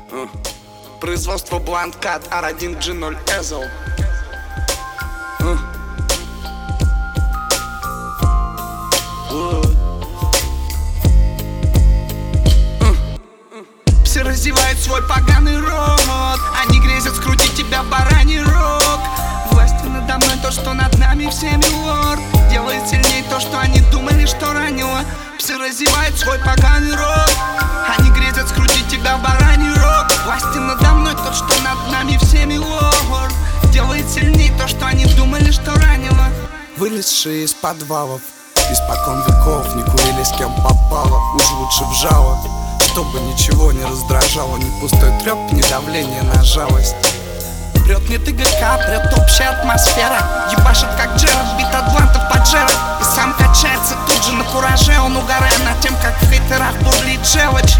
Производство Бланкат R1G0 Ezel. Все раздевают свой поганый рот, они грезят скрутить тебя в бараний рог. Властью надо мной то, что над нами всеми лорд, делает сильней то, что они думали, что ранило. Все раздевают свой поганый рот, они грезят скрутить тебя в бараний рог. Властью надо мной то, что над нами всеми лорд, делает сильней то, что они думали, что ранило. Вылезшие из подвалов, испокон веков не курили с кем попало. Уж лучше вжало, чтобы ничего не раздражало. Ни пустой треп, ни давление на жалость. Прет не ТГК, прет общая атмосфера. Ебашит как Джерард, бит атлантов поджера. И сам качается тут же на кураже. Он угорает над тем, как в хейтерах бурлит желчь.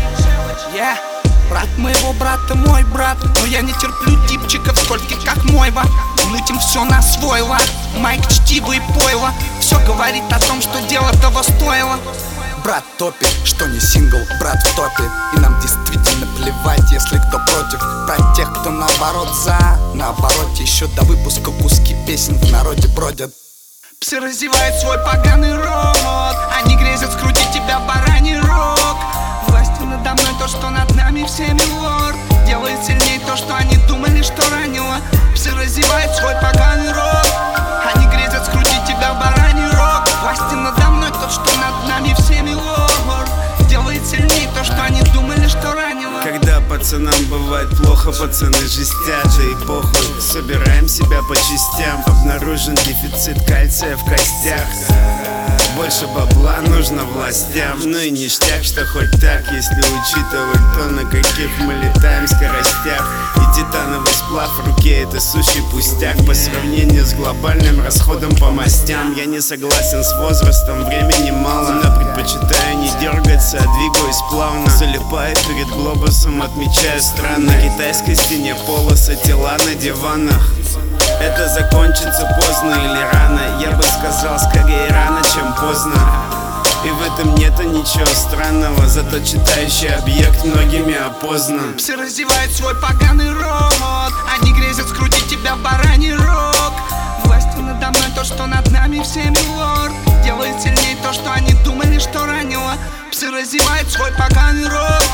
Брат моего брата, мой брат. Но я не терплю типчиков скольких, как мойва. Мутим все на свой лад. Майк, чтиво и пойло. Все говорит о том, что дело того стоило. Брат топит, что не сингл, брат в топе. И нам действительно плевать, если кто против. Про тех, кто наоборот за. Наоборот, еще до выпуска куски песен в народе бродят. Все раздевают свой поганый рот, они грезят скрутить тебя в бараний рог. Властью надо мной то, что над нами всеми лорд, делает сильней то, что они думали, что ранило. Все раздевают свой поганый рот, они грезят скрутить тебя в бараний рог. Властью надо мной то, что над нами всеми лорд, делает сильней то, что они думали, что ранило. Когда пацанам бывает плохо, пацаны жестят, да и похуй. Собираем себя по частям, обнаружен дефицит кальция в костях. Больше бабла нужно властям, ну и ништяк, что хоть так, если учитывать то, на каких мы летаем скоростях. И титановый сплав в руке — это сущий пустяк по сравнению с глобальным расходом по мастям. Я не согласен с возрастом, времени мало, но предпочитаю не дергаться, а двигаюсь плавно. Залипаю перед глобусом, отмечаю страны. На китайской стене полосы, тела на диванах. Это закончится поздно или рано? Я бы сказал, скорее рано, чем поздно. И в этом нету ничего странного, зато читающий объект многими опознан. Все раздевают свой поганый рот, они грезят скрутить тебя в бараний рог. Властью надо мной то, что над нами всеми лорд, делает сильней то, что они думали, что ранило. Все раздевают свой поганый рот,